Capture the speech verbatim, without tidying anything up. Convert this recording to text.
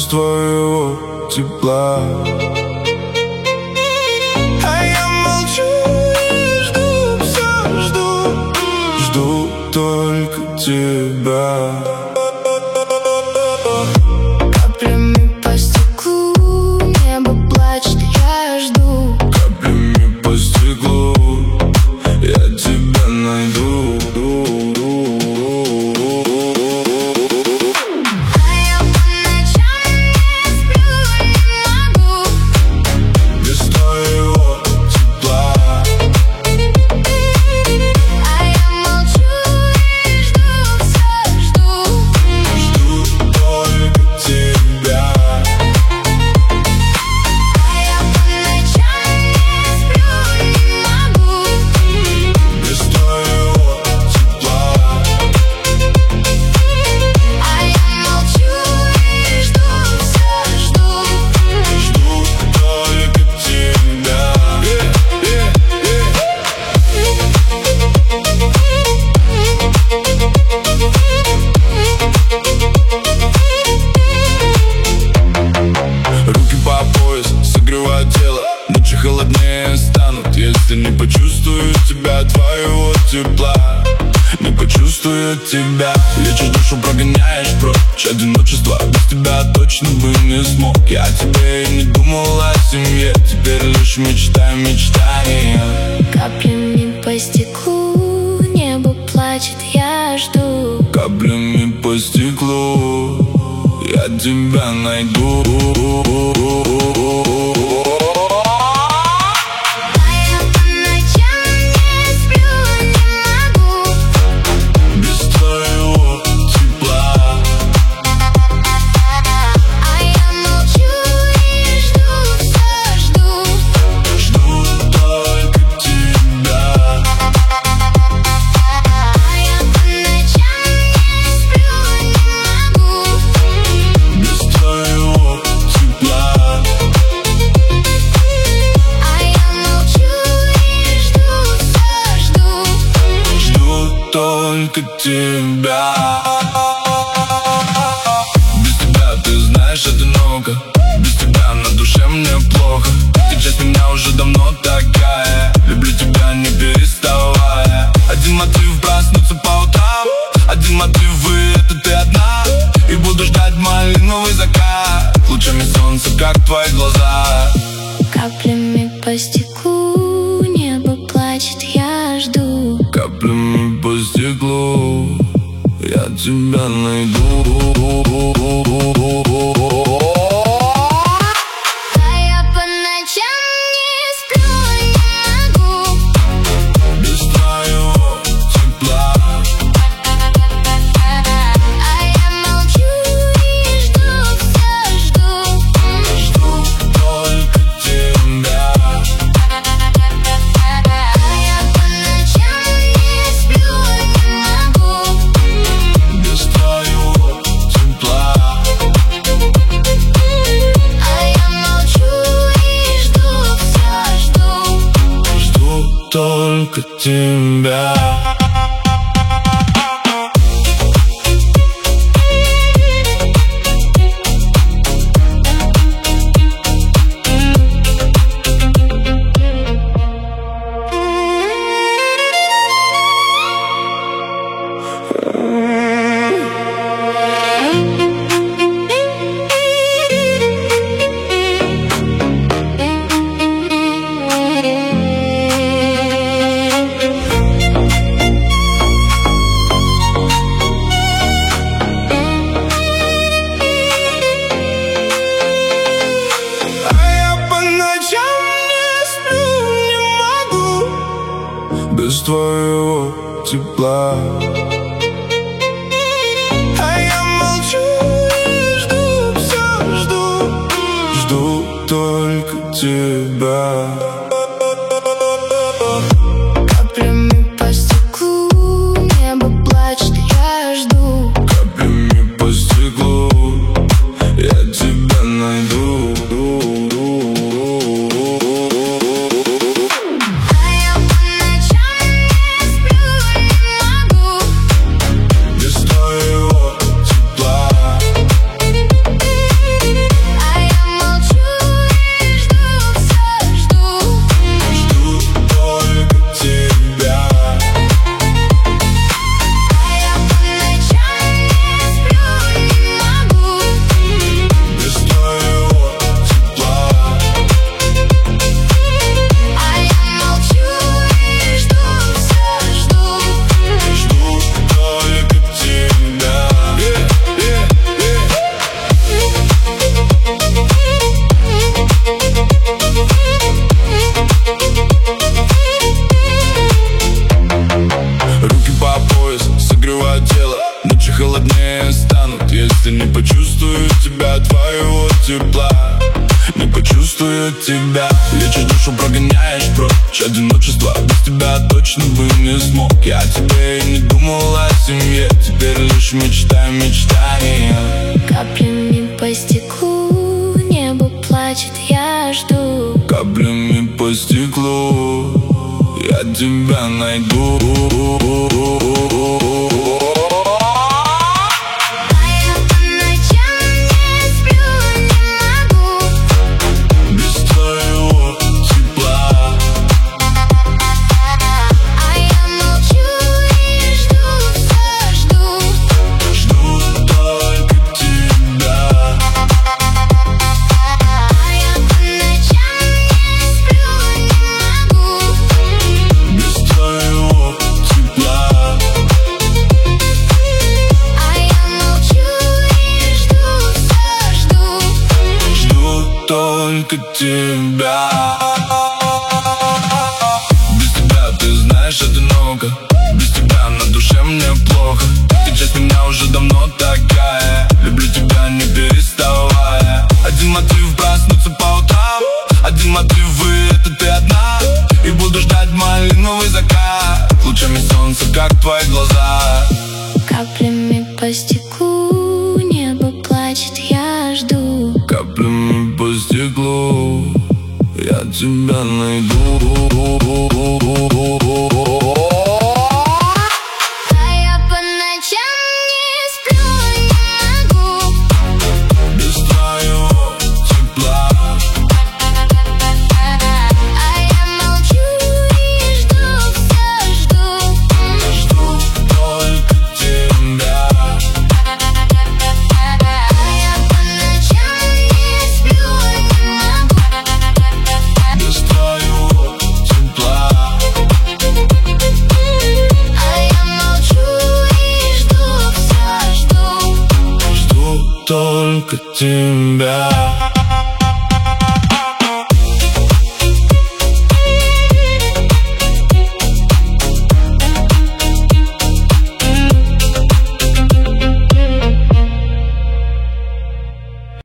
твоего тепла. А я молчу и жду, все жду, жду только тебя. Каплями по стеклу небо плачет, я жду. Каплями по стеклу я тебя найду. Холоднее станут, если не почувствую тебя, твоего тепла. Не почувствую тебя. Лечишь душу, прогоняешь прочь одиночество. Без тебя точно бы не смог. Я о тебе и не думал о семье. Теперь лишь мечтаю мечтания. Каплями по стеклу небо плачет, я жду. Каплями по стеклу я тебя найду. Только тебя. Без тебя, ты знаешь, одиноко. Без тебя на душе мне плохо. Ты часть меня уже давно такая. Люблю тебя не переставая. Один мотив проснуться по утрам. Один мотив вы, это ты одна. И буду ждать малиновый закат. Лучами солнца, как твои глаза. Каплями по стеклу небо плачет, я жду. Каплями по стеклу я тебя найду. А я по ночам не сплю, не могу без твоего тепла. А я молчу и жду, все жду. Жду только тебя. А я по ночам не сплю, не могу Без твоего тепла. А я молчу и жду, все жду. Жду только тебя. Без твоего тепла. твое тело. Ночи холоднее станут, если не почувствую тебя, твоего тепла. Не почувствую тебя. Лечишь душу, прогоняешь прочь одиночество. Без тебя точно бы не смог. Я о тебе и не думал о семье. Теперь лишь мечтаю мечтания. Каплями по стеклу небо плачет, я жду. Каплями по стеклу я тебя найду. Только тебя. Без тебя, ты знаешь, одиноко. Без тебя на душе мне плохо. Ты часть меня уже давно такая. Люблю тебя не переставая. Один мотив проснуться по утрам. Один мотив, и это ты одна. И буду ждать малиновый закат. Лучами солнца, как твои глаза. Каплями по стеклу небо плачет, я жду. Каплями по стеклу я тебя найду. А я по ночам не сплю, не могу без твоего тепла. А я молчу и жду, все жду. Жду только тебя. А я по ночам не сплю, не могу Без твоего тепла. А я молчу и жду, все жду. Жду только тебя.